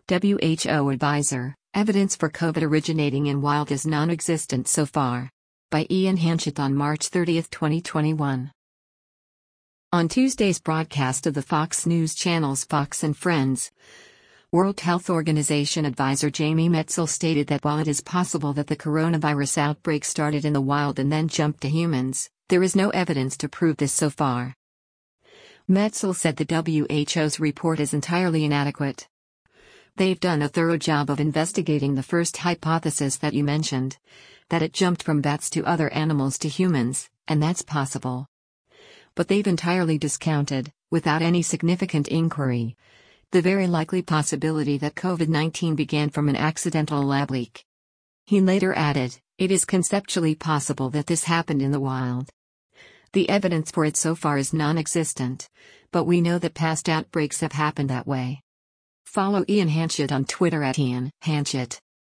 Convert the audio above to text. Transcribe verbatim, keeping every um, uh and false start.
W H O advisor, evidence for COVID originating in wild is non-existent so far. By Ian Hanchett on March thirtieth, twenty twenty-one. On Tuesday's broadcast of the Fox News channel's Fox and Friends, World Health Organization advisor Jamie Metzl stated that while it is possible that the coronavirus outbreak started in the wild and then jumped to humans, there is no evidence to prove this so far. Metzl said the W H O's report is entirely inadequate. They've done a thorough job of investigating the first hypothesis that you mentioned, that it jumped from bats to other animals to humans, and that's possible. But they've entirely discounted, without any significant inquiry, the very likely possibility that COVID nineteen began from an accidental lab leak. He later added, "It is conceptually possible that this happened in the wild. The evidence for it so far is non-existent, but we know that past outbreaks have happened that way." Follow Ian Hanchett on Twitter at Ian Hanchett.